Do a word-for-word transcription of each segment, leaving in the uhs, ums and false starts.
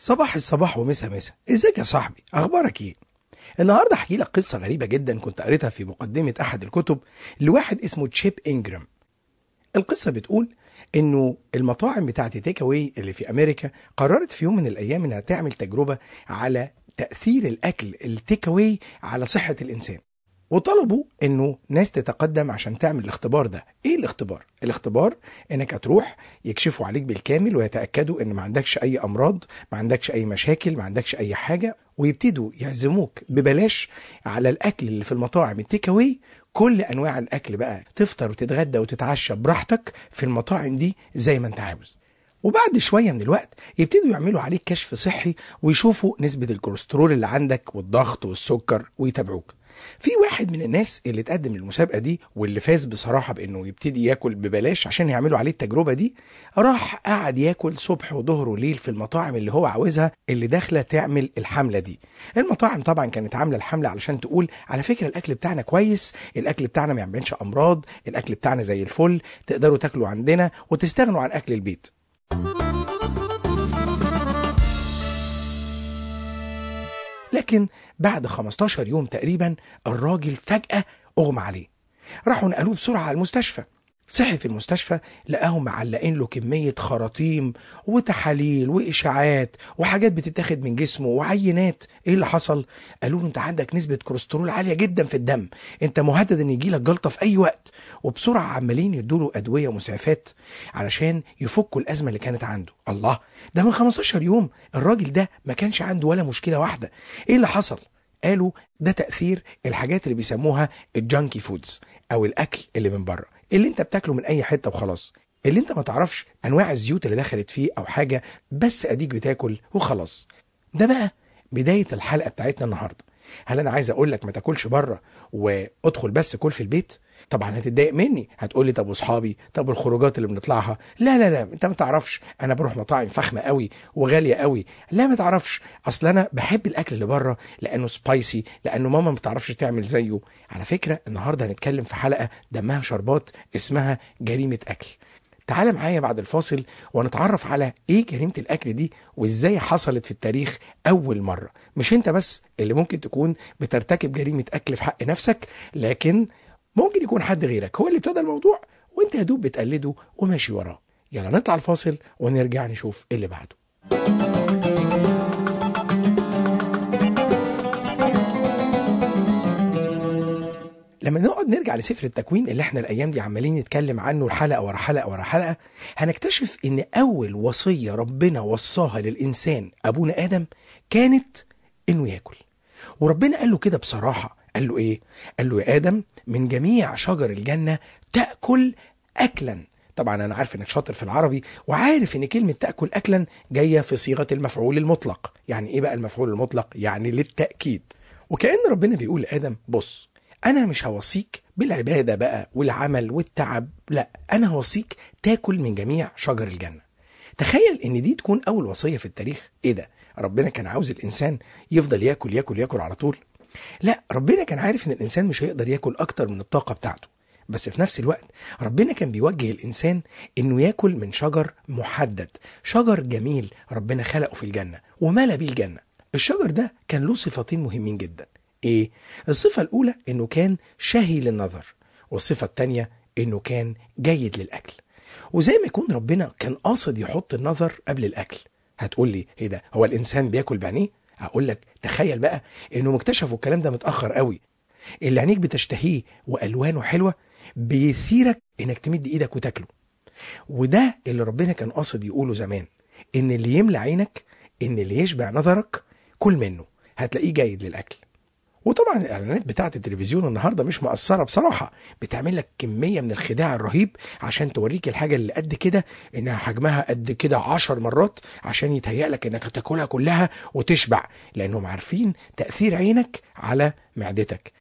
صباح الصباح ومسا مسا، ازيك يا صاحبي؟ اخبارك ايه؟ النهارده احكي لك قصه غريبه جدا كنت قريتها في مقدمه احد الكتب لواحد اسمه تشيب انجرام. القصه بتقول انه المطاعم بتاعت تيك اواي اللي في امريكا قررت في يوم من الايام انها تعمل تجربه على تاثير الاكل التيك اواي على صحه الانسان، وطلبوا انه ناس تتقدم عشان تعمل الاختبار ده. ايه الاختبار؟ الاختبار انك هتروح يكشفوا عليك بالكامل ويتاكدوا ان ما عندكش اي امراض، ما عندكش اي مشاكل، ما عندكش اي حاجه، ويبتدوا يعزموك ببلاش على الاكل اللي في المطاعم التيك اواي. كل انواع الاكل بقى، تفطر وتتغدى وتتعشى براحتك في المطاعم دي زي ما انت عاوز. وبعد شوية من الوقت يبتدوا يعملوا عليك كشف صحي ويشوفوا نسبة الكوليسترول اللي عندك والضغط والسكر ويتابعوك. في واحد من الناس اللي اتقدم للمسابقة دي واللي فاز بصراحة بانه يبتدي ياكل ببلاش عشان يعملوا عليه التجربة دي، راح قعد ياكل صبح وظهر وليل في المطاعم اللي هو عاوزها اللي داخلة تعمل الحملة دي. المطاعم طبعا كانت عاملة الحملة علشان تقول على فكرة الاكل بتاعنا كويس، الاكل بتاعنا ما يعملش امراض، الاكل بتاعنا زي الفل، تقدروا تاكلوا عندنا وتستغنوا عن اكل البيت. لكن بعد خمستاشر يوم تقريبا الراجل فجأة أغمى عليه. راحوا نقلوه بسرعة على المستشفى. صحي في المستشفى لقاهم معلقين له كمية خراطيم وتحاليل وإشاعات وحاجات بتتاخد من جسمه وعينات. إيه اللي حصل؟ قالوا له أنت عندك نسبة كوليسترول عالية جدا في الدم، أنت مهدد أن يجيلك جلطة في أي وقت. وبسرعة عمالين يدوله أدوية ومسعفات علشان يفكوا الأزمة اللي كانت عنده. الله، ده من خمستاشر يوم الراجل ده ما كانش عنده ولا مشكلة واحدة. إيه اللي حصل؟ قالوا ده تأثير الحاجات اللي بيسموها الجانكي فودز أو الأكل اللي من بره، اللي انت بتاكله من اي حته وخلاص، اللي انت ما تعرفش انواع الزيوت اللي دخلت فيه او حاجه، بس اديك بتاكل وخلاص. ده بقى بدايه الحلقه بتاعتنا النهارده. هل انا عايز اقول لك ما تاكلش بره وادخل بس كل في البيت؟ طبعا هتتضايق مني، هتقول لي طب واصحابي، طب الخروجات اللي بنطلعها؟ لا لا لا، انت ما تعرفش انا بروح مطاعم فخمه قوي وغاليه قوي. لا ما تعرفش، اصل انا بحب الاكل اللي بره لانه سبايسي، لانه ماما ما بتعرفش تعمل زيه. على فكره النهارده هنتكلم في حلقه دمها شربات اسمها جريمه اكل. تعال معايا بعد الفاصل ونتعرف على ايه جريمة الاكل دي وازاي حصلت في التاريخ اول مرة. مش انت بس اللي ممكن تكون بترتكب جريمة اكل في حق نفسك، لكن ممكن يكون حد غيرك هو اللي ابتدى الموضوع وانت يا دوب بتقلده وماشي وراه. يلا نطلع الفاصل ونرجع نشوف اللي بعده. لما نقعد نرجع لسفر التكوين اللي احنا الايام دي عمالين نتكلم عنه حلقه ورا حلقه ورا حلقه، هنكتشف ان اول وصيه ربنا وصاها للانسان ابونا ادم كانت انه ياكل. وربنا قال له كده بصراحه، قال له ايه؟ قال له يا ادم من جميع شجر الجنه تاكل اكلا. طبعا انا عارف انك شاطر في العربي وعارف ان كلمه تاكل اكلا جايه في صيغه المفعول المطلق. يعني ايه بقى المفعول المطلق؟ يعني للتاكيد. وكأن ربنا بيقول لآدم بص، أنا مش هوصيك بالعبادة بقى والعمل والتعب، لا، أنا هوصيك تاكل من جميع شجر الجنة. تخيل إن دي تكون أول وصية في التاريخ. إيه ده؟ ربنا كان عاوز الإنسان يفضل ياكل ياكل ياكل على طول؟ لا، ربنا كان عارف إن الإنسان مش هيقدر ياكل أكتر من الطاقة بتاعته، بس في نفس الوقت ربنا كان بيوجه الإنسان إنه ياكل من شجر محدد، شجر جميل ربنا خلقه في الجنة وملأ بيه الجنة. الشجر ده كان له صفتين مهمين جدا. ايه؟ الصفة الاولى انه كان شهي للنظر، والصفة التانية انه كان جيد للاكل. وزي ما يكون ربنا كان قاصد يحط النظر قبل الاكل. هتقول لي ايه ده؟ هو الانسان بياكل بعينيه؟ هقول لك تخيل بقى انهم اكتشفوا الكلام ده متأخر قوي. اللي عينيك بتشتهيه والوانه حلوة بيثيرك انك تمد ايدك وتاكله. وده اللي ربنا كان قاصد يقوله زمان، ان اللي يملى عينك، ان اللي يشبع نظرك كل منه، هتلاقيه جيد للاكل. وطبعا الاعلانات بتاعه التلفزيون النهارده مش مقصره بصراحه، بتعمل لك كميه من الخداع الرهيب عشان توريك الحاجه اللي قد كده انها حجمها قد كده عشر مرات، عشان يتهيأ لك انك هتاكلها كلها وتشبع، لانهم عارفين تاثير عينك على معدتك.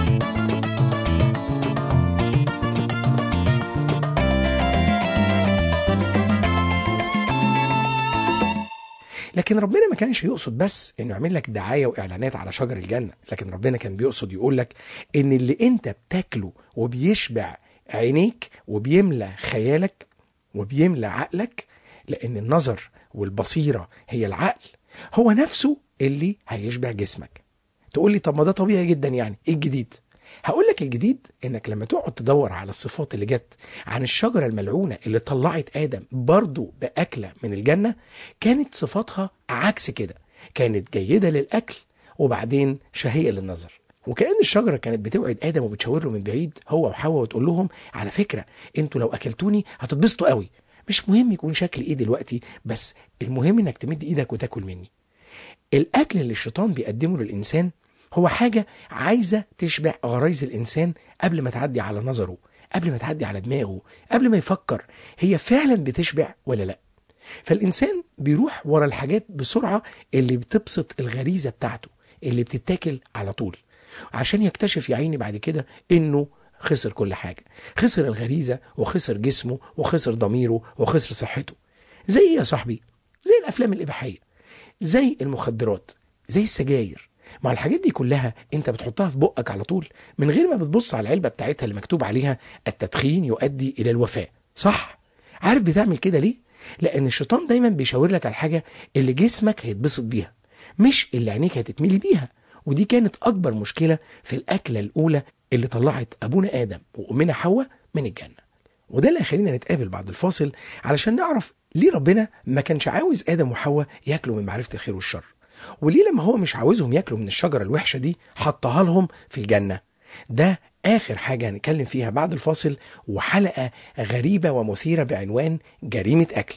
لكن ربنا ما كانش يقصد بس انه يعمل لك دعايه واعلانات على شجر الجنه، لكن ربنا كان بيقصد يقول لك ان اللي انت بتاكله وبيشبع عينيك وبيملى خيالك وبيملى عقلك، لان النظر والبصيره هي العقل، هو نفسه اللي هيشبع جسمك. تقول لي طب ما ده طبيعي جدا، يعني ايه الجديد؟ هقول لك الجديد انك لما تقعد تدور على الصفات اللي جت عن الشجرة الملعونة اللي طلعت آدم برضو بأكلة من الجنة، كانت صفاتها عكس كده، كانت جيدة للأكل وبعدين شهية للنظر. وكأن الشجرة كانت بتوعد آدم وبتشاور له من بعيد هو وحواء وتقول لهم على فكرة انتوا لو أكلتوني هتتبسطوا قوي، مش مهم يكون شكل ايه دلوقتي، بس المهم انك تمد ايدك وتاكل مني. الأكل اللي الشيطان بيقدمه للإنسان هو حاجة عايزة تشبع غرايز الإنسان قبل ما تعدي على نظره، قبل ما تعدي على دماغه، قبل ما يفكر هي فعلا بتشبع ولا لا. فالإنسان بيروح ورا الحاجات بسرعة اللي بتبسط الغريزة بتاعته اللي بتتاكل على طول، عشان يكتشف يا عيني بعد كده إنه خسر كل حاجة، خسر الغريزة وخسر جسمه وخسر ضميره وخسر صحته. زي يا صاحبي، زي الأفلام الإباحية، زي المخدرات، زي السجاير. مع الحاجات دي كلها انت بتحطها في بقك على طول من غير ما بتبص على العلبة بتاعتها اللي مكتوب عليها التدخين يؤدي الى الوفاة، صح؟ عارف بتعمل كده ليه؟ لان الشيطان دايما بيشاور لك على الحاجة اللي جسمك هيتبسط بيها، مش اللي عينيك هتتملي بيها. ودي كانت اكبر مشكلة في الاكلة الاولى اللي طلعت ابونا ادم وامنا حواء من الجنة. وده اللي هيخلينا نتقابل بعد الفاصل علشان نعرف ليه ربنا ما كانش عاوز آدم وحواء ياكلوا من معرفة الخير والشر، وليه لما هو مش عاوزهم ياكلوا من الشجرة الوحشة دي حطها لهم في الجنة. ده آخر حاجة هنتكلم فيها بعد الفاصل، وحلقة غريبة ومثيرة بعنوان جريمة أكل.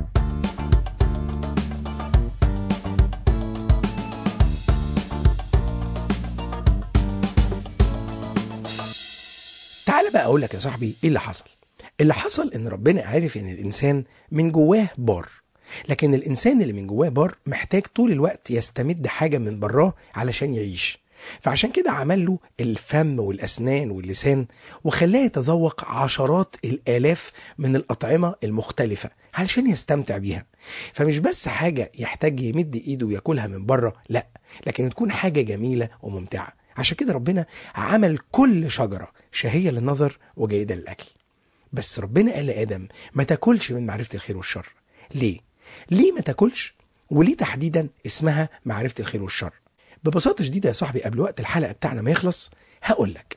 تعال بقى أقول لك يا صاحبي إيه اللي حصل. اللي حصل إن ربنا عارف إن الإنسان من جواه بار، لكن الإنسان اللي من جواه بار محتاج طول الوقت يستمد حاجة من براه علشان يعيش. فعشان كده عمل له الفم والأسنان واللسان وخلاه يتذوق عشرات الآلاف من الأطعمة المختلفة علشان يستمتع بيها. فمش بس حاجة يحتاج يمد إيده ويأكلها من بره، لا، لكن تكون حاجة جميلة وممتعة. عشان كده ربنا عمل كل شجرة شهية للنظر وجيدة للأكل. بس ربنا قال لآدم ما تاكلش من معرفة الخير والشر. ليه؟ ليه ما تاكلش؟ وليه تحديدا اسمها معرفة الخير والشر؟ ببساطة شديدة يا صاحبي، قبل وقت الحلقة بتاعنا ما يخلص هقولك،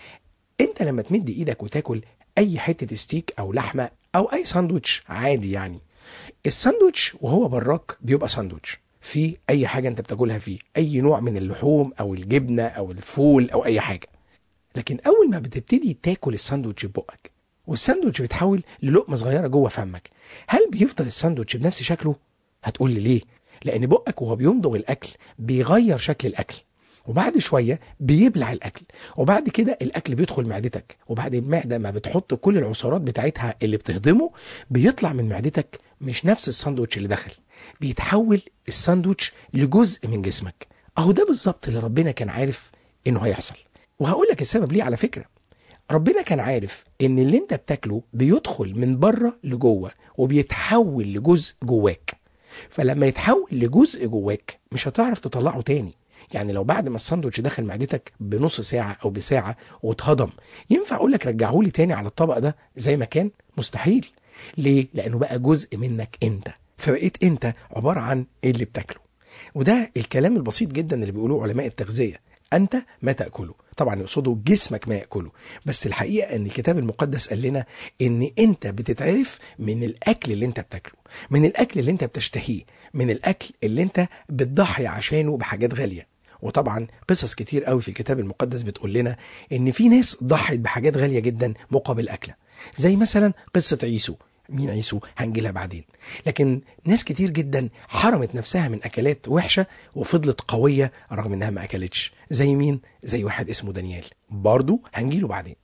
انت لما تمد ايدك وتاكل اي حتة ستيك او لحمة او اي ساندوتش عادي، يعني الساندوتش وهو براك بيبقى ساندوتش فيه اي حاجة انت بتاكلها فيه، اي نوع من اللحوم او الجبنة او الفول او اي حاجة. لكن اول ما بتبتدي تاكل الساندوتش ببقك والساندوتش بيتحول للقمة صغيرة جوه فمك، هل بيفضل الساندوتش بنفس شكله؟ هتقول لي ليه؟ لأن بقك وهو بيمضغ الأكل بيغير شكل الأكل، وبعد شوية بيبلع الأكل، وبعد كده الأكل بيدخل معدتك، وبعد المعدة ما بتحط كل العصارات بتاعتها اللي بتهضمه بيطلع من معدتك مش نفس الساندوتش اللي دخل، بيتحول الساندوتش لجزء من جسمك. أهو ده بالظبط اللي ربنا كان عارف إنه هيحصل. وهقول لك السبب ليه. على فكرة ربنا كان عارف ان اللي انت بتاكله بيدخل من بره لجوه وبيتحول لجزء جواك، فلما يتحول لجزء جواك مش هتعرف تطلعه تاني. يعني لو بعد ما الساندوتش دخل معدتك بنص ساعة او بساعة واتهضم، ينفع اقولك رجعهولي تاني على الطبق ده زي ما كان؟ مستحيل. ليه؟ لانه بقى جزء منك انت، فبقيت انت عبارة عن اللي بتاكله. وده الكلام البسيط جدا اللي بيقولوه علماء التغذية، أنت ما تأكله. طبعا يقصدوا جسمك ما يأكله، بس الحقيقة أن الكتاب المقدس قال لنا أن أنت بتتعرف من الأكل اللي أنت بتاكله، من الأكل اللي أنت بتشتهيه، من الأكل اللي أنت بتضحي عشانه بحاجات غالية. وطبعا قصص كتير قوي في الكتاب المقدس بتقول لنا أن في ناس ضحت بحاجات غالية جدا مقابل أكلة، زي مثلا قصة عيسو. مين عيسو؟ هنجيلها بعدين. لكن ناس كتير جدا حرمت نفسها من أكلات وحشة وفضلت قوية رغم انها ما أكلتش. زي مين؟ زي واحد اسمه دانيال، برضو هنجيله بعدين.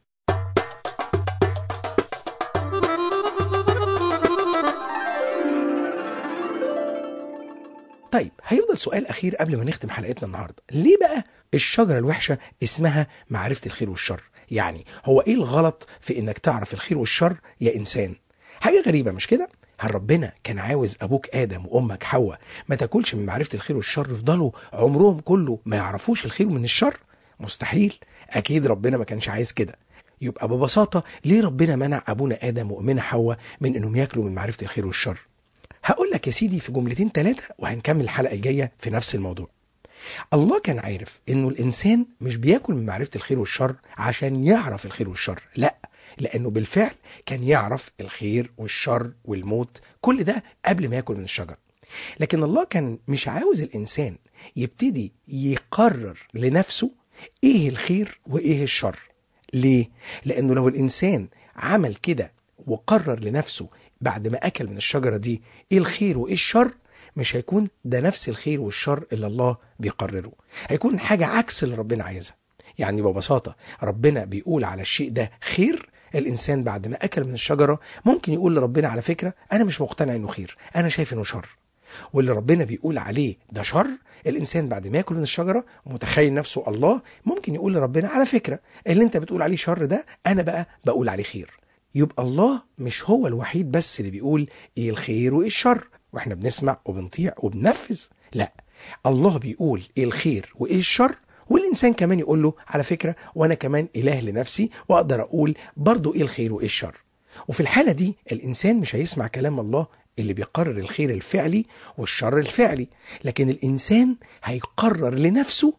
طيب هيفضل سؤال أخير قبل ما نختم حلقتنا النهاردة، ليه بقى الشجرة الوحشة اسمها معرفة الخير والشر؟ يعني هو ايه الغلط في انك تعرف الخير والشر يا إنسان؟ حاجة غريبة مش كده؟ هل ربنا كان عاوز أبوك آدم وأمك حواء ما تاكلش من معرفة الخير والشر يفضلوا عمرهم كله ما يعرفوش الخير من الشر؟ مستحيل. أكيد ربنا ما كانش عايز كده. يبقى ببساطة ليه ربنا منع أبونا آدم وأمنا حواء من أنهم ياكلوا من معرفة الخير والشر؟ هقول لك يا سيدي في جملتين ثلاثة وهنكمل الحلقة الجاية في نفس الموضوع. الله كان عارف انه الانسان مش بياكل من معرفة الخير والشر عشان يعرف الخير والشر، لا، لانه بالفعل كان يعرف الخير والشر والموت كل ده قبل ما ياكل من الشجر. لكن الله كان مش عاوز الانسان يبتدي يقرر لنفسه ايه الخير وايه الشر. ليه؟ لانه لو الانسان عمل كده وقرر لنفسه بعد ما اكل من الشجرة دي ايه الخير وايه الشر، مش هيكون ده نفس الخير والشر اللي الله بيقرره، هيكون حاجة عكس اللي ربنا عايزها. يعني ببساطة ربنا بيقول على الشيء ده خير، الإنسان بعد ما أكل من الشجرة ممكن يقول لربنا على فكرة أنا مش مقتنع إنه خير، أنا شايف إنه شر. واللي ربنا بيقول عليه ده شر، الإنسان بعد ما يأكل من الشجرة متخيل نفسه الله، ممكن يقول لربنا على فكرة اللي أنت بتقول عليه شر ده أنا بقى بقول عليه خير. يبقى الله مش هو الوحيد بس اللي بيقول إيه الخير وإيه الشر واحنا بنسمع وبنطيع وبننفذ، لا، الله بيقول ايه الخير وايه الشر، والانسان كمان يقول له على فكرة وانا كمان اله لنفسي واقدر اقول برضو ايه الخير وايه الشر. وفي الحالة دي الانسان مش هيسمع كلام الله اللي بيقرر الخير الفعلي والشر الفعلي، لكن الانسان هيقرر لنفسه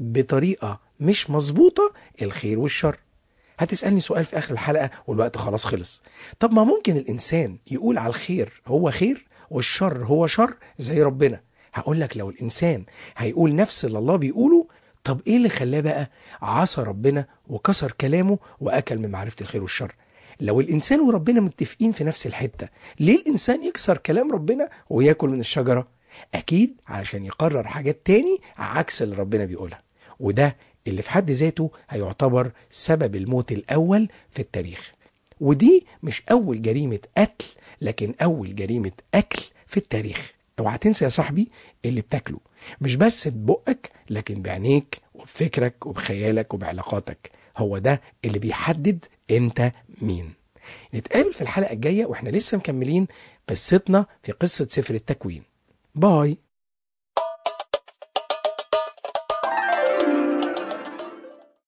بطريقة مش مظبوطة الخير والشر. هتسألني سؤال في اخر الحلقة والوقت خلاص خلص، طب ما ممكن الانسان يقول على الخير هو خير والشر هو شر زي ربنا؟ هقول لك لو الإنسان هيقول نفس اللي الله بيقوله، طب إيه اللي خلاه بقى عصى ربنا وكسر كلامه وأكل من معرفة الخير والشر؟ لو الإنسان وربنا متفقين في نفس الحتة، ليه الإنسان يكسر كلام ربنا ويأكل من الشجرة؟ أكيد علشان يقرر حاجات تاني عكس اللي ربنا بيقولها، وده اللي في حد ذاته هيعتبر سبب الموت الأول في التاريخ. ودي مش أول جريمة قتل، لكن أول جريمة أكل في التاريخ. اوعى تنسى يا صاحبي اللي بتاكله مش بس ببقك، لكن بعينيك وبفكرك وبخيالك وبعلاقاتك، هو ده اللي بيحدد انت مين. نتقابل في الحلقة الجاية واحنا لسه مكملين قصتنا في قصة سفر التكوين. باي.